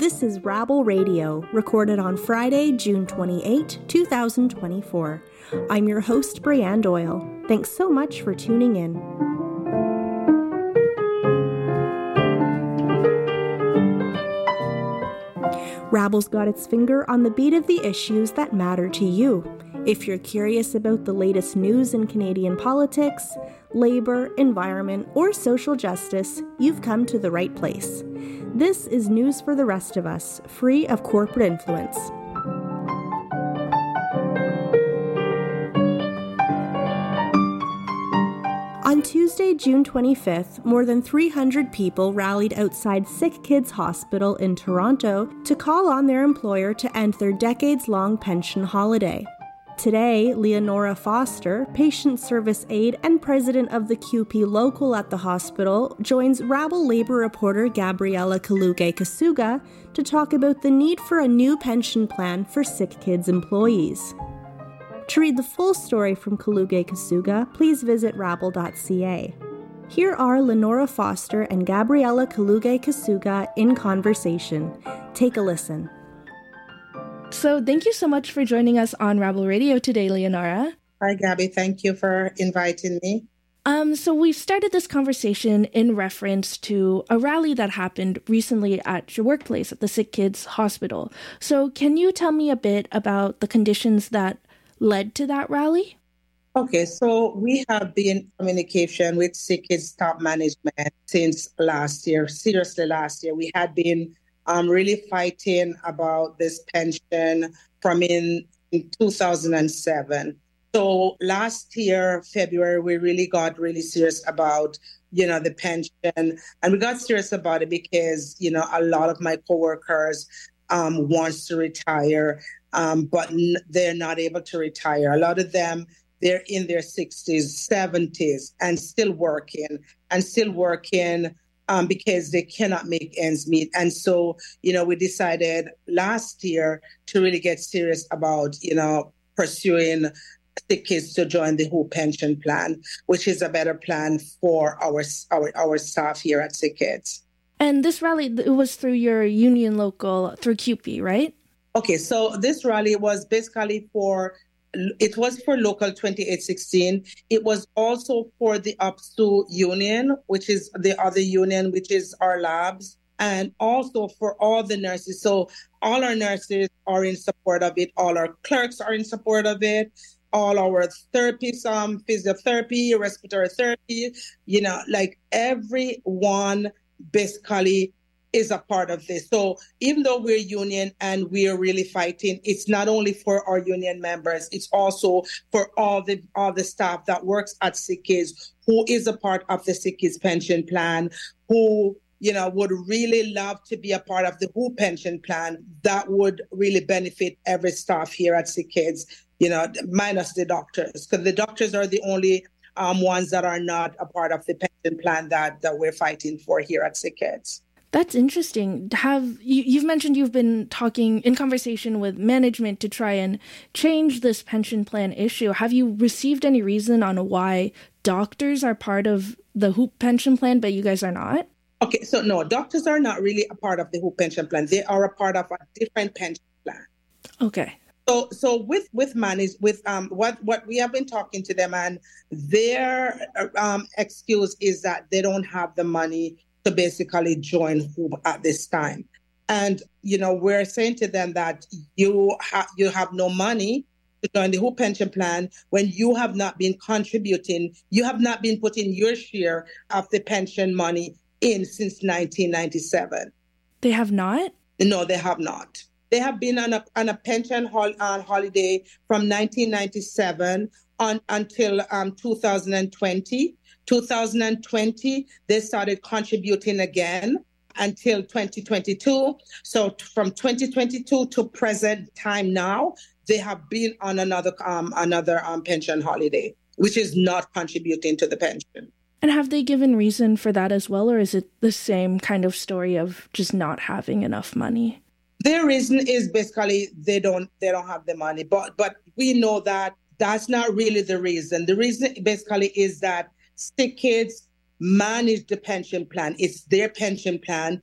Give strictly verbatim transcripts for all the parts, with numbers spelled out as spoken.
This is Rabble Radio, recorded on Friday, June twenty-eighth, twenty twenty-four. I'm your host, Brianne Doyle. Thanks so much for tuning in. Rabble's got its finger on the beat of the issues that matter to you. If you're curious about the latest news in Canadian politics, labor, environment, or social justice, you've come to the right place. This is News for the Rest of Us, free of corporate influence. On Tuesday, June twenty-fifth, more than three hundred people rallied outside Sick Kids Hospital in Toronto to call on their employer to end their decades-long pension holiday. Today, Leonora Foster, patient service aide and president of the Q P local at the hospital, joins Rabble labor reporter Gabriela Kaluge-Kasuga to talk about the need for a new pension plan for Sick Kids employees. To read the full story from Kaluge-Kasuga, please visit rabble dot c a. Here are Leonora Foster and Gabriela Kaluge-Kasuga in conversation. Take a listen. So thank you so much for joining us on Rabble Radio today, Leonora. Hi, Gabby. Thank you for inviting me. Um, so we've started this conversation in reference to a rally that happened recently at your workplace at the Sick Kids Hospital. So can you tell me a bit about the conditions that led to that rally? Okay, so we have been in communication with Sick Kids top management since last year. Seriously, last year. We had been um, really fighting about this pension from in, in two thousand seven. So last year, February, we really got really serious about, you know, the pension. And we got serious about it because, you know, a lot of my coworkers um, wants to retire, um, but n- they're not able to retire. A lot of them, they're in their sixties, seventies, and still working, and still working um, because they cannot make ends meet. And so, you know, we decided last year to really get serious about, you know, pursuing Sick Kids to join the W H O pension plan, which is a better plan for our our, our staff here at Sick Kids. And this rally, it was through your union local, through Q P, right? Okay, so this rally was basically for, it was for local twenty-eight sixteen. It was also for the U P S U union, which is the other union, which is our labs, and also for all the nurses. So all our nurses are in support of it. All our clerks are in support of it. All our therapists, um, physiotherapy, respiratory therapy, you know, like everyone basically is a part of this. So even though we're union and we're really fighting, it's not only for our union members, it's also for all the all the staff that works at Sick Kids, who is a part of the Sick Kids pension plan, who, you know, would really love to be a part of the W H O pension plan. That would really benefit every staff here at Sick Kids, you know, minus the doctors, because the doctors are the only um, ones that are not a part of the pension plan that, that we're fighting for here at Sick Kids. That's interesting. Have you, you've mentioned you've been talking in conversation with management to try and change this pension plan issue. Have you received any reason on why doctors are part of the W H O pension plan, but you guys are not? Okay, so no, doctors are not really a part of the W H O pension plan. They are a part of a different pension plan. Okay. So, so with with manage with um what what we have been talking to them, and their um excuse is that they don't have the money to basically join W H O at this time. And, you know, we're saying to them that you have you have no money to join the W H O pension plan when you have not been contributing, you have not been putting your share of the pension money in since nineteen ninety-seven. They have not? No, they have not. They have been on a on a pension hol- on holiday from nineteen ninety-seven on until um, two thousand twenty. two thousand twenty, they started contributing again until twenty twenty-two. So t- from twenty twenty-two to present time now, they have been on another um, another um, pension holiday, which is not contributing to the pension. And have they given reason for that as well, or is it the same kind of story of just not having enough money? Their reason is basically they don't they don't have the money, but but we know that that's not really the reason. The reason basically is that Sick Kids manage the pension plan. It's their pension plan.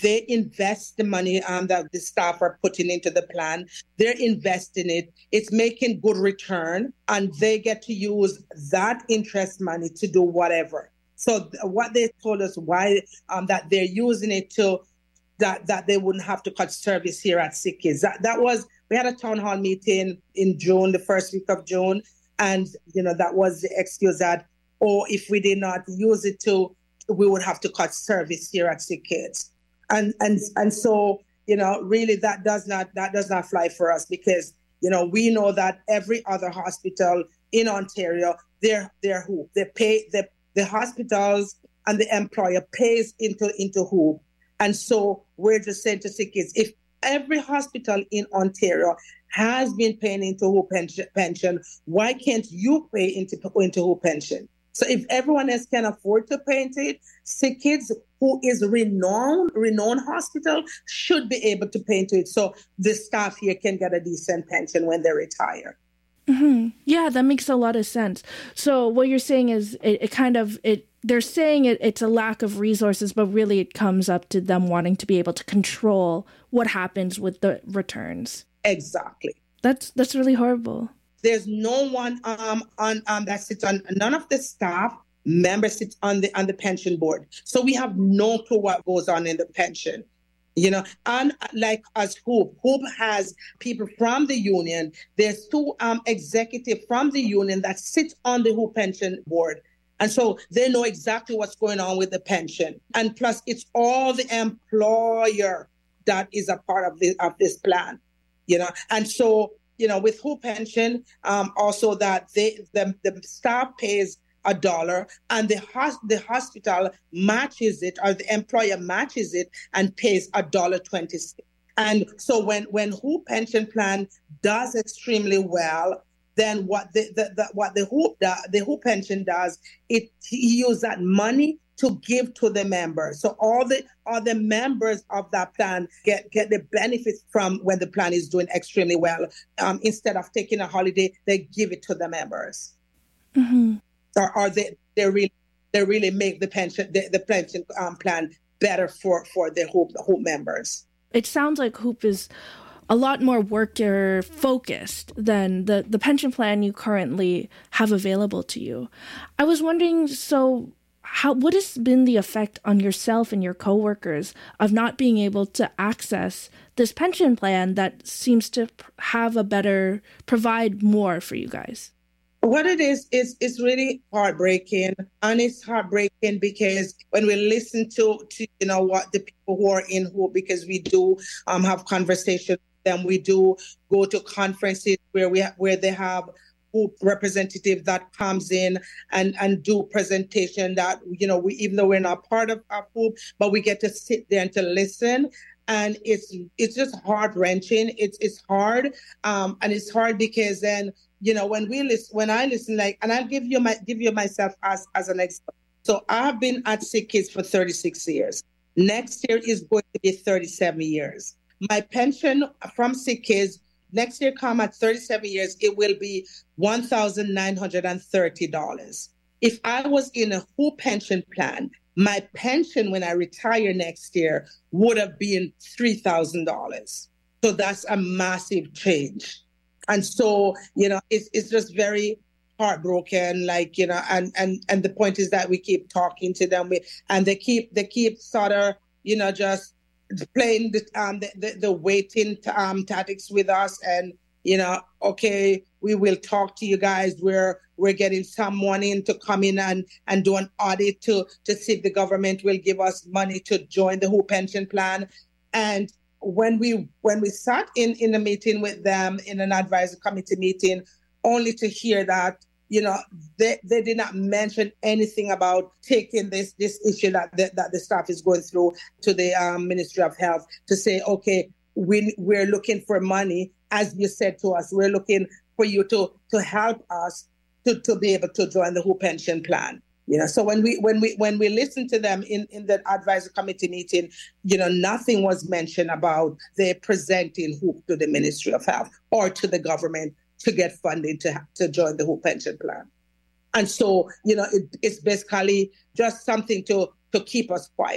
They invest the money um, that the staff are putting into the plan. They're investing it. It's making good return, and they get to use that interest money to do whatever. So th- what they told us why um, that they're using it to that that they wouldn't have to cut service here at Sick Kids. That that was we had a town hall meeting in June, the first week of June, and you know that was the excuse that oh, if we did not use it to, we would have to cut service here at Sick Kids. And and and so, you know, really that does not that does not fly for us because, you know, we know that every other hospital in Ontario, they're they're who they pay the the hospitals and the employer pays into into who. And so we're just saying to Sick Kids, if every hospital in Ontario has been paying into who pension, pension, why can't you pay into into who pension? So if everyone else can afford to pay into it, Sick Kids, who is renowned, renowned hospital, should be able to pay into it. So the staff here can get a decent pension when they retire. Mm-hmm. Yeah, that makes a lot of sense. So what you're saying is it, it kind of, it they're saying it, it's a lack of resources, but really it comes up to them wanting to be able to control what happens with the returns. Exactly. That's that's really horrible. There's no one um on um that sits on, none of the staff members sit on the on the pension board. So we have no clue what goes on in the pension. You know, and like as Hope, Hope has people from the union. There's two um executives from the union that sit on the Hope pension board. And so they know exactly what's going on with the pension. And plus it's all the employer that is a part of this of this plan. You know, and so you know, with Hope pension, um, also that they the, the staff pays a dollar and the hos- the hospital matches it, or the employer matches it and pays a dollar twenty-six. And so when when Hope pension plan does extremely well, then what the, the, the what the Hope do, the Hope pension does, it he uses that money to give to the members. So all the all the members of that plan get, get the benefits from when the plan is doing extremely well. Um, instead of taking a holiday, they give it to the members. Mm-hmm. Or, or they they really they really make the pension the, the pension um, plan better for, for the Hope the Hope members. It sounds like Hope is a lot more worker focused than the, the pension plan you currently have available to you. I was wondering, so How what has been the effect on yourself and your coworkers of not being able to access this pension plan that seems to have a better, provide more for you guys? What it is, is it's really heartbreaking. And it's heartbreaking because when we listen to, to you know, what the people who are in Hope, because we do um, have conversations with them, we do go to conferences where we ha- where they have Hope representative that comes in and, and do presentation that, you know, we, even though we're not part of our Hope, but we get to sit there and to listen. And it's it's just heart wrenching. It's it's hard. Um, and it's hard because then, you know, when we listen, when I listen, like, and I'll give you my give you myself as, as an example. So I've been at Sick Kids for thirty-six years. Next year is going to be thirty-seven years. My pension from Sick Kids next year come at thirty-seven years, it will be one thousand nine hundred thirty dollars. If I was in a Hope pension plan, my pension when I retire next year would have been three thousand dollars. So that's a massive change. And so, you know, it's it's just very heartbroken, like, you know, and, and, and the point is that we keep talking to them, we, and they keep, they keep sort of, you know, just playing the, um, the, the, the waiting um, tactics with us. And, you know, okay, we will talk to you guys. We're, we're getting someone in to come in and, and do an audit to, to see if the government will give us money to join the Hope pension plan. And when we when we sat in, in a meeting with them, in an advisory committee meeting, only to hear that, you know, they, they did not mention anything about taking this this issue that the, that the staff is going through to the um, Ministry of Health to say, okay, we, we're looking for money. As you said to us, we're looking for you to, to help us to, to be able to join the Hope pension plan. You know, so when we when we when we listened to them in, in the advisory committee meeting, you know, nothing was mentioned about they presenting Hope to the Ministry of Health or to the government to get funding to to join the Hope pension plan. And so, you know, it, it's basically just something to to keep us quiet.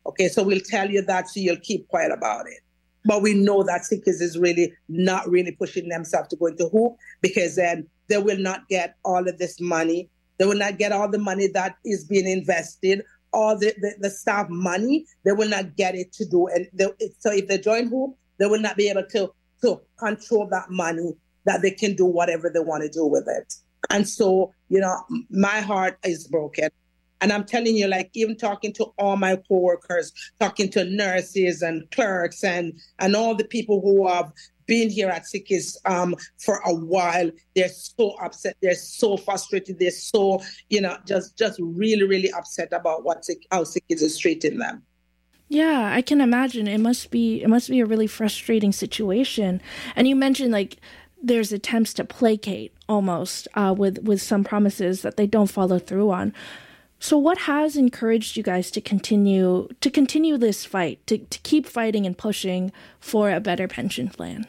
Okay, so we'll tell you that so you'll keep quiet about it. But we know that Sick Kids is really not really pushing themselves to go into hoop, because then they will not get all of this money. They will not get all the money that is being invested, all the, the, the staff money. They will not get it to do. And they, so if they join hoop, they will not be able to, to control that money, that they can do whatever they want to do with it. And so, you know, my heart is broken. And I'm telling you, like, even talking to all my coworkers, talking to nurses and clerks and, and all the people who have been here at Sick Kids um, for a while, they're so upset. They're so frustrated. They're so, you know, just just really, really upset about what how Sick Kids is treating them. Yeah, I can imagine. It must be it must be a really frustrating situation. And you mentioned, like, there's attempts to placate almost uh, with, with some promises that they don't follow through on. So what has encouraged you guys to continue to continue this fight, to, to keep fighting and pushing for a better pension plan?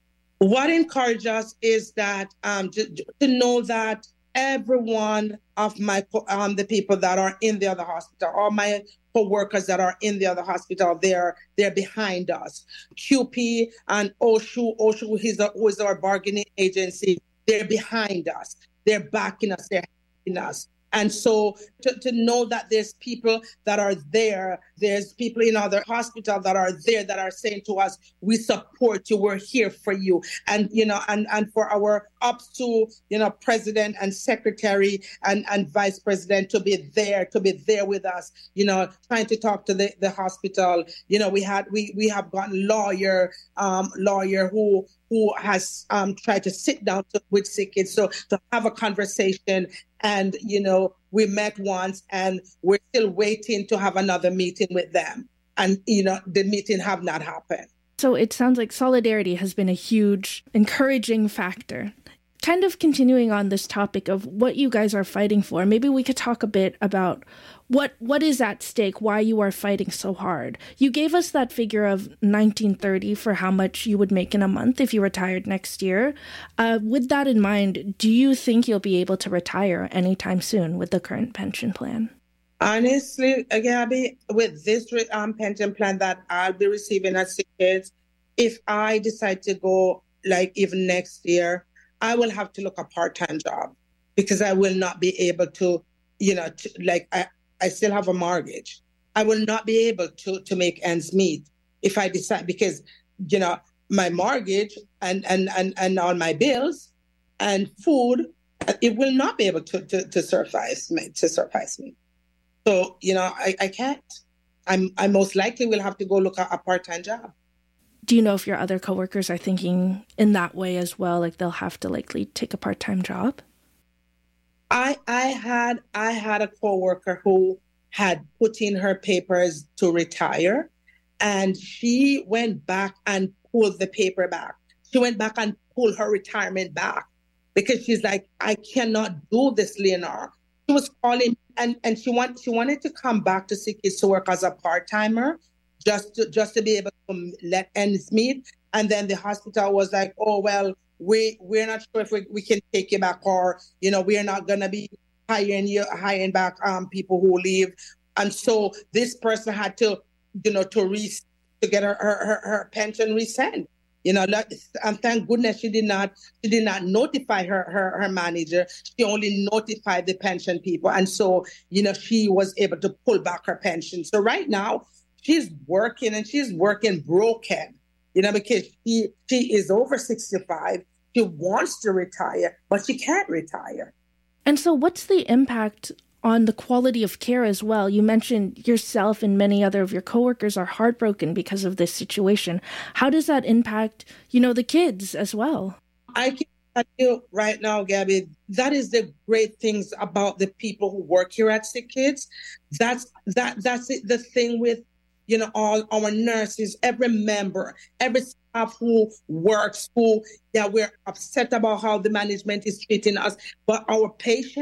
What encouraged us is that um, to, to know that every one of my um, the people that are in the other hospital, all my co-workers that are in the other hospital, they're they're behind us. Q P and OSHU, OSHU is, a, who is our bargaining agency, they're behind us. They're backing us. They're helping us. And so to, to know that there's people that are there, there's people in other hospitals that are there that are saying to us, we support you, we're here for you. And, you know, and, and for our up to, you know, president and secretary and, and vice president to be there, to be there with us, you know, trying to talk to the, the hospital. You know, we had, we, we have gotten lawyer, um, lawyer who, who has um, tried to sit down to, with Sick Kids, so to have a conversation. And, you know, we met once and we're still waiting to have another meeting with them. And, you know, the meeting have not happened. So it sounds like solidarity has been a huge encouraging factor. Kind of continuing on this topic of what you guys are fighting for, maybe we could talk a bit about what what is at stake, why you are fighting so hard. You gave us that figure of nineteen thirty for how much you would make in a month if you retired next year. Uh, with that in mind, do you think you'll be able to retire anytime soon with the current pension plan? Honestly, Gabby, with this um, pension plan that I'll be receiving at Sick Kids, if I decide to go, like, even next year, I will have to look a part-time job, because I will not be able to, you know, to, like, I, I still have a mortgage. I will not be able to, to make ends meet if I decide, because, you know, my mortgage and, and, and, and all my bills and food, it will not be able to, to, to suffice me, to suffice me. So, you know, I, I can't. I'm, I most likely will have to go look at a part-time job. Do you know if your other coworkers are thinking in that way as well? Like they'll have to likely take a part-time job? I I had I had a coworker who had put in her papers to retire, and she went back and pulled the paper back. She went back and pulled her retirement back because she's like, I cannot do this, Leonor. She was calling and, and she want she wanted to come back to Sick Kids to work as a part-timer, just to, just to be able to let ends meet. And then the hospital was like, oh, well, we, we're not sure if we, we can take you back, or, you know, we're not going to be hiring you, hiring back um, people who leave. And so this person had to, you know, to re to get her, her, her, her pension resent. You know, and thank goodness she did not she did not notify her, her her manager. She only notified the pension people. And so, you know, she was able to pull back her pension. So right now she's working, and she's working broken, you know, because she she is over sixty-five. She wants to retire, but she can't retire. And so what's the impact on the quality of care as well? You mentioned yourself and many other of your coworkers are heartbroken because of this situation. How does that impact, you know, the kids as well? I can tell you right now, Gabby, that is the great things about the people who work here at Sick Kids. That's that that's it, the thing with, you know, all our nurses, every member, every staff who works, who, yeah, we're upset about how the management is treating us. But our patient,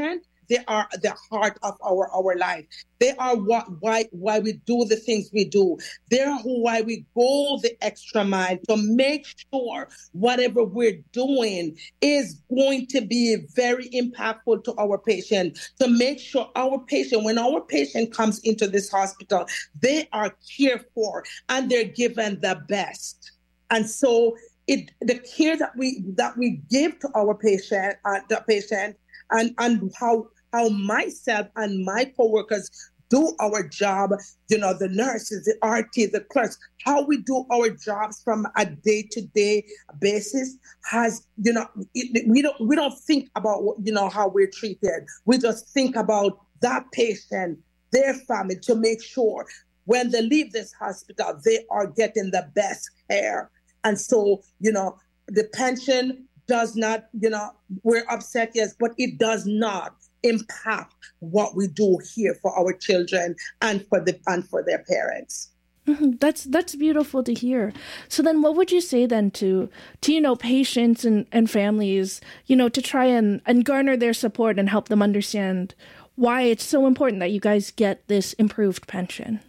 they are the heart of our, our life. They are what why why we do the things we do. They're who why we go the extra mile to make sure whatever we're doing is going to be very impactful to our patient, to make sure our patient, when our patient comes into this hospital, they are cared for and they're given the best. And so it the care that we that we give to our patient, uh, the patient, and, and how how myself and my coworkers do our job, you know, the nurses, the R T, the clerks, how we do our jobs from a day-to-day basis has, you know, it, we don't we don't think about, you know, how we're treated. We just think about that patient, their family, to make sure when they leave this hospital, they are getting the best care. And so, you know, the pension does not, you know, we're upset, yes, but it does not impact what we do here for our children and for the and for their parents. Mm-hmm. That's that's beautiful to hear. So then what would you say then to, to you know, patients and, and families, you know, to try and, and garner their support and help them understand why it's so important that you guys get this improved pension?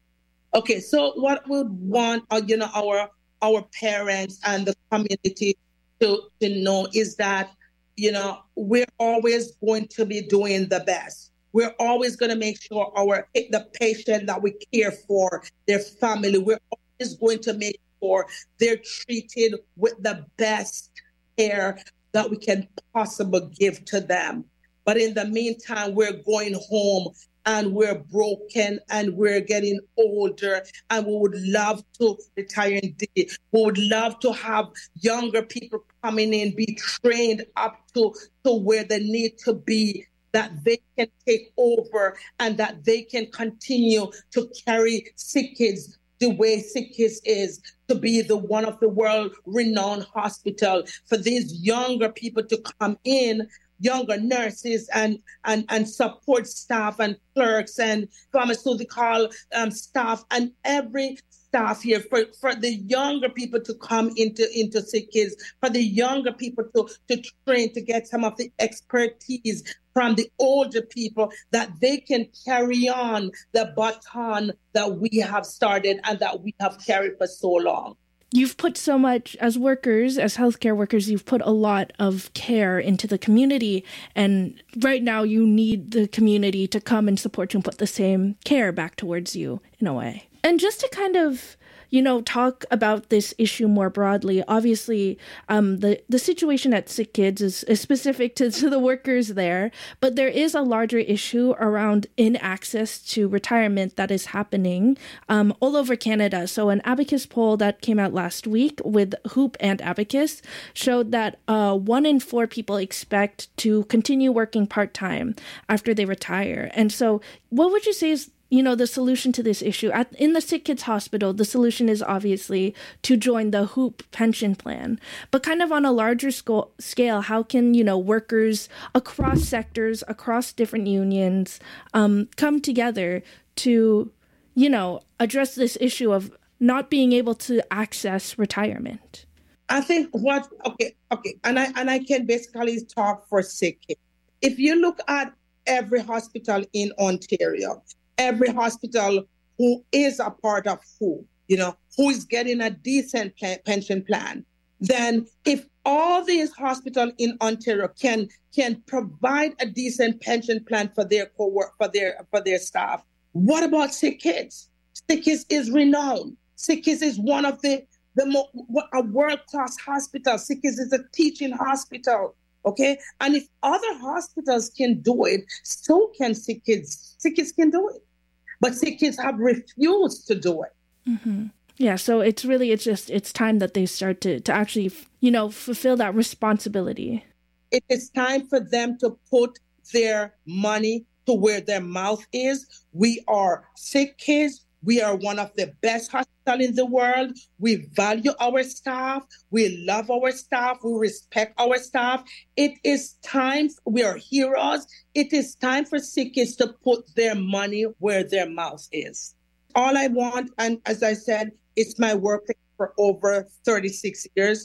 Okay, so what we want, uh, you know, our our parents and the community to, to know is that, you know, we're always going to be doing the best. We're always going to make sure our the patient that we care for, their family, we're always going to make sure they're treated with the best care that we can possibly give to them. But in the meantime, we're going home and we're broken and we're getting older and we would love to retire indeed. We would love to have younger people coming in, be trained up to, to where they need to be, that they can take over and that they can continue to carry Sick Kids the way Sick Kids is, to be the one of the world-renowned hospital, for these younger people to come in, younger nurses and, and, and support staff and clerks and pharmaceutical um, staff and every staff here, for, for the younger people to come into, into Sick Kids, for the younger people to, to train, to get some of the expertise from the older people, that they can carry on the baton that we have started and that we have carried for so long. You've put so much, as workers, as healthcare workers, you've put a lot of care into the community. And right now you need the community to come and support you and put the same care back towards you in a way. And just to kind of, you know, talk about this issue more broadly, obviously um, the, the situation at Sick Kids is, is specific to, to the workers there, but there is a larger issue around in-access to retirement that is happening um, all over Canada. So an Abacus poll that came out last week with Hoop and Abacus showed that uh, one in four people expect to continue working part-time after they retire. And so what would you say is, you know, the solution to this issue? At, in the Sick Kids Hospital, the solution is obviously to join the Hoop pension plan. But kind of on a larger sco- scale, how can, you know, workers across sectors, across different unions, um, come together to, you know, address this issue of not being able to access retirement? I think what, okay, okay, and I and I can basically talk for Sick Kids. If you look at every hospital in Ontario, every hospital who is a part of who, you know, who is getting a decent pension plan, then if all these hospitals in Ontario can can provide a decent pension plan for their co-work, for their for their staff, what about Sick Kids? Sick Kids is renowned. Sick Kids is one of the the mo- a world-class hospital. Sick Kids is a teaching hospital. Okay, and if other hospitals can do it, so can Sick Kids. Sick Kids can do it. But Sick Kids have refused to do it. Mm-hmm. Yeah, so it's really, it's just, it's time that they start to, to actually, you know, fulfill that responsibility. It is time for them to put their money to where their mouth is. We are Sick Kids. We are one of the best hospitals in the world. We value our staff. We love our staff. We respect our staff. It is time. We are heroes. It is time for Sick Kids to put their money where their mouth is. All I want, and as I said, it's my work for over thirty-six years.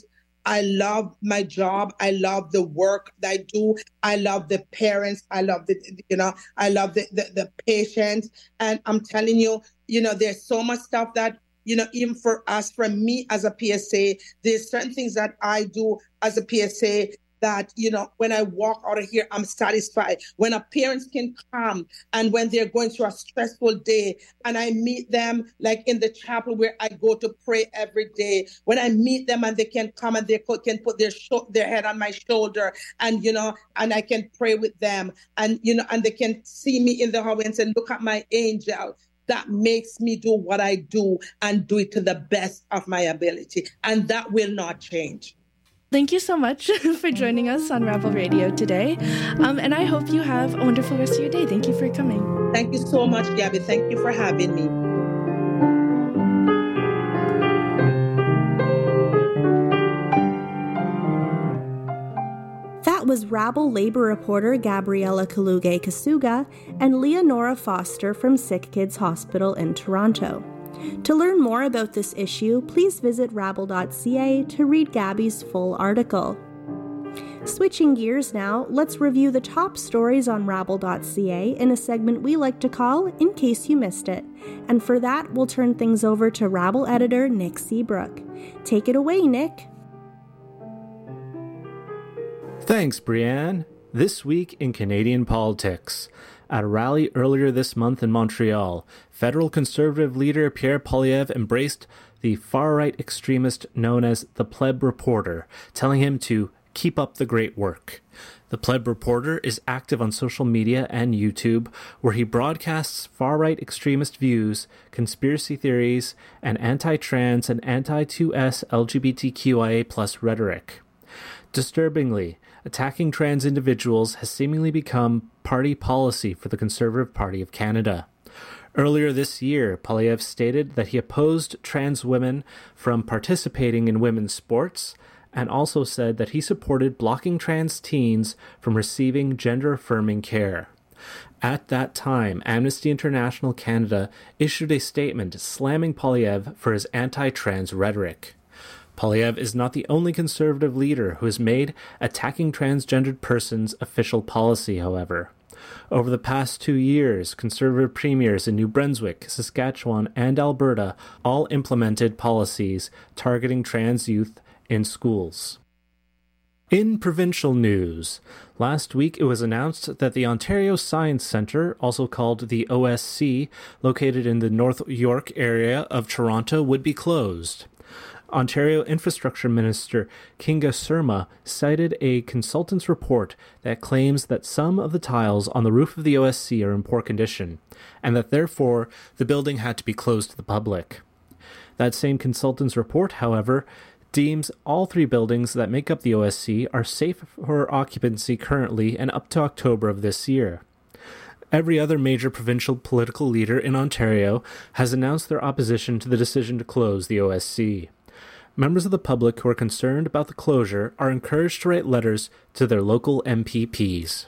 I love my job. I love the work that I do. I love the parents. I love the, you know, I love the, the, the patients. And I'm telling you, you know, there's so much stuff that, you know, even for us, for me as a P S A, there's certain things that I do as a P S A that, you know, when I walk out of here, I'm satisfied. When a parents can come and when they're going through a stressful day and I meet them like in the chapel where I go to pray every day, when I meet them and they can come and they can put their sh- their head on my shoulder and, you know, and I can pray with them and, you know, and they can see me in the hallway and say, look at my angel. That makes me do what I do and do it to the best of my ability. And that will not change. Thank you so much for joining us on Rabble Radio today. Um, and I hope you have a wonderful rest of your day. Thank you for coming. Thank you so much, Gabby. Thank you for having me. That was Rabble labor reporter Gabriella Kaluge-Kasuga and Leonora Foster from Sick Kids Hospital in Toronto. To learn more about this issue, please visit rabble dot c a to read Gabby's full article. Switching gears now, let's review the top stories on rabble dot c a in a segment we like to call In Case You Missed It. And for that, we'll turn things over to Rabble editor Nick Seabrook. Take it away, Nick. Thanks, Brianne. This week in Canadian politics. At a rally earlier this month in Montreal, federal Conservative leader Pierre Poilievre embraced the far-right extremist known as the Pleb Reporter, telling him to keep up the great work. The Pleb Reporter is active on social media and YouTube, where he broadcasts far-right extremist views, conspiracy theories, and anti-trans and anti-two S L G B T Q I A plus rhetoric. Disturbingly, attacking trans individuals has seemingly become party policy for the Conservative Party of Canada. Earlier this year, Poilievre stated that he opposed trans women from participating in women's sports, and also said that he supported blocking trans teens from receiving gender-affirming care. At that time, Amnesty International Canada issued a statement slamming Poilievre for his anti-trans rhetoric. Poilievre is not the only Conservative leader who has made attacking transgendered persons official policy, however. Over the past two years, Conservative premiers in New Brunswick, Saskatchewan, and Alberta all implemented policies targeting trans youth in schools. In provincial news, last week it was announced that the Ontario Science Centre, also called the O S C, located in the North York area of Toronto, would be closed. Ontario Infrastructure Minister Kinga Surma cited a consultant's report that claims that some of the tiles on the roof of the O S C are in poor condition, and that therefore the building had to be closed to the public. That same consultant's report, however, deems all three buildings that make up the O S C are safe for occupancy currently and up to October of this year. Every other major provincial political leader in Ontario has announced their opposition to the decision to close the O S C. Members of the public who are concerned about the closure are encouraged to write letters to their local M P Ps.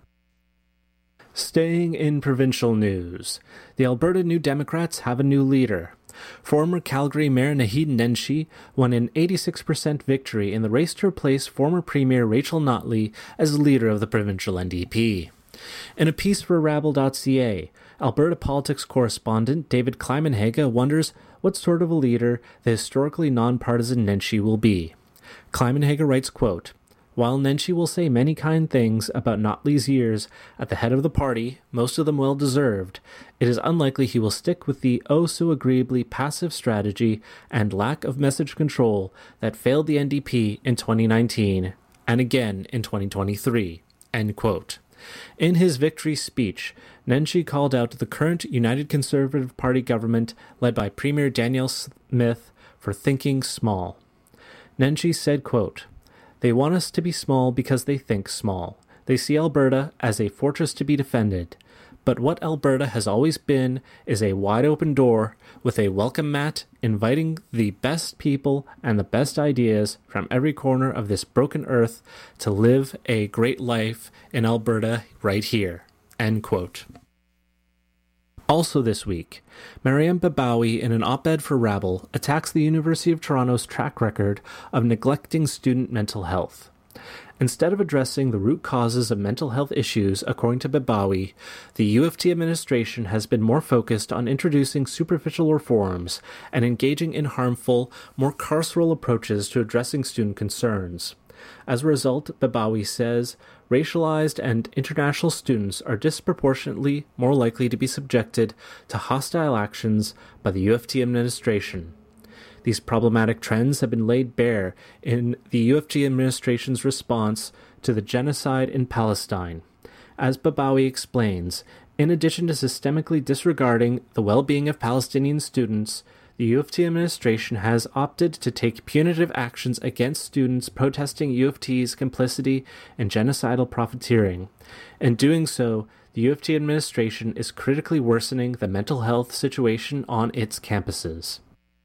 Staying in provincial news, the Alberta New Democrats have a new leader. Former Calgary Mayor Naheed Nenshi won an eighty-six percent victory in the race to replace former Premier Rachel Notley as leader of the provincial N D P. In a piece for rabble dot c a, Alberta politics correspondent David Climenhaga wonders what sort of a leader the historically nonpartisan Nenshi will be. Climenhaga writes, quote, "While Nenshi will say many kind things about Notley's years at the head of the party, most of them well-deserved, it is unlikely he will stick with the oh-so-agreeably passive strategy and lack of message control that failed the N D P in twenty nineteen and again in twenty twenty-three." End quote. In his victory speech, Nenshi called out the current United Conservative Party government led by Premier Danielle Smith for thinking small. Nenshi said, quote, "They want us to be small because they think small. They see Alberta as a fortress to be defended. But what Alberta has always been is a wide-open door with a welcome mat inviting the best people and the best ideas from every corner of this broken earth to live a great life in Alberta right here." End quote. Also this week, Maryam Babawi, in an op-ed for Rabble, attacks the University of Toronto's track record of neglecting student mental health. Instead of addressing the root causes of mental health issues, according to Babawi, the U of T administration has been more focused on introducing superficial reforms and engaging in harmful, more carceral approaches to addressing student concerns. As a result, Babawi says, racialized and international students are disproportionately more likely to be subjected to hostile actions by the U of T administration. These problematic trends have been laid bare in the U of T administration's response to the genocide in Palestine. As Babawi explains, in addition to systemically disregarding the well-being of Palestinian students, the U of T administration has opted to take punitive actions against students protesting U of T's complicity in genocidal profiteering. In doing so, the U of T administration is critically worsening the mental health situation on its campuses.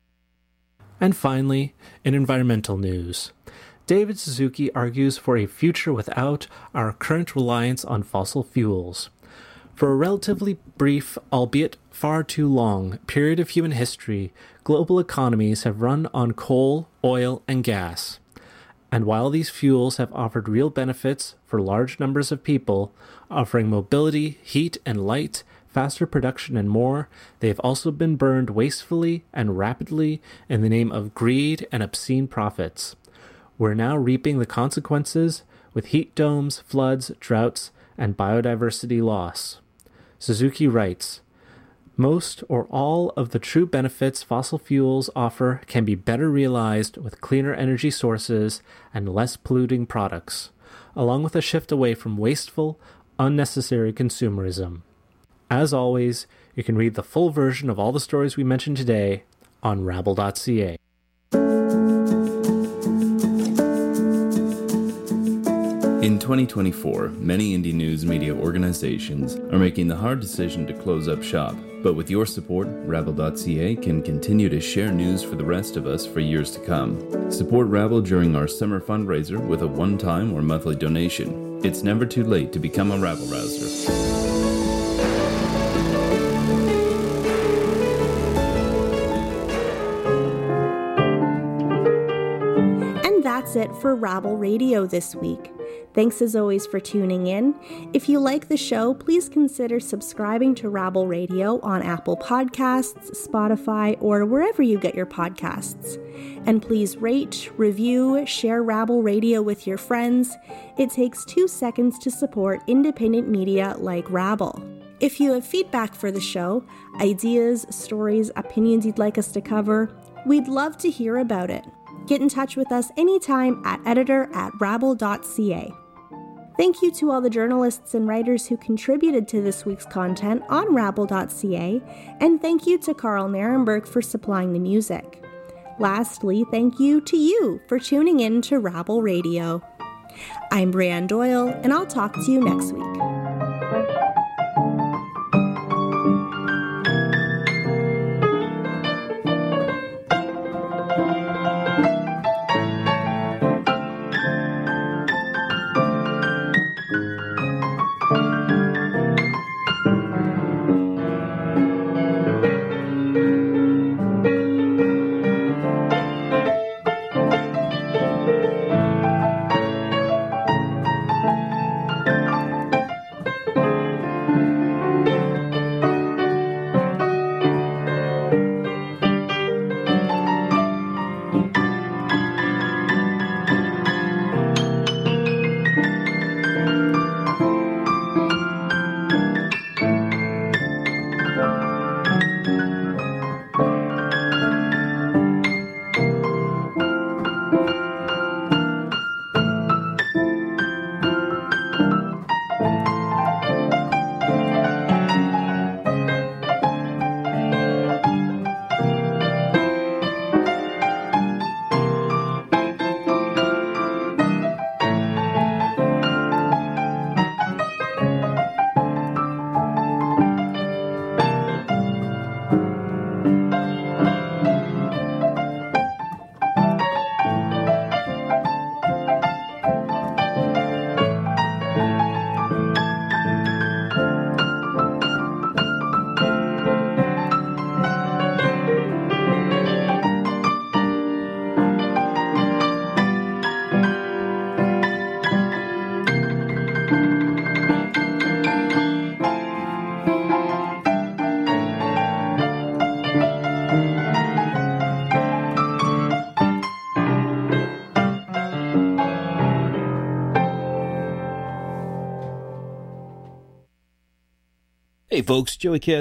And finally, in environmental news, David Suzuki argues for a future without our current reliance on fossil fuels. For a relatively brief, albeit far too long, period of human history, global economies have run on coal, oil, and gas. And while these fuels have offered real benefits for large numbers of people, offering mobility, heat and light, faster production, and more, they have also been burned wastefully and rapidly in the name of greed and obscene profits. We're now reaping the consequences with heat domes, floods, droughts, and biodiversity loss. Suzuki writes, most or all of the true benefits fossil fuels offer can be better realized with cleaner energy sources and less polluting products, along with a shift away from wasteful, unnecessary consumerism. As always, you can read the full version of all the stories we mentioned today on rabble dot c a. In twenty twenty-four, many indie news media organizations are making the hard decision to close up shop. But with your support, rabble dot c a can continue to share news for the rest of us for years to come. Support Rabble during our summer fundraiser with a one-time or monthly donation. It's never too late to become a Rabble Rouser. That's it for Rabble Radio this week. Thanks as always for tuning in. If you like the show, please consider subscribing to Rabble Radio on Apple Podcasts, Spotify, or wherever you get your podcasts. And please rate, review, share Rabble Radio with your friends. It takes two seconds to support independent media like Rabble. If you have feedback for the show, ideas, stories, opinions you'd like us to cover, we'd love to hear about it. Get in touch with us anytime at editor at rabble dot c a. Thank you to all the journalists and writers who contributed to this week's content on rabble dot c a, and thank you to Carl Narenberg for supplying the music. Lastly, thank you to you for tuning in to Rabble Radio. I'm Brianne Doyle, and I'll talk to you next week. Hey folks, Joey K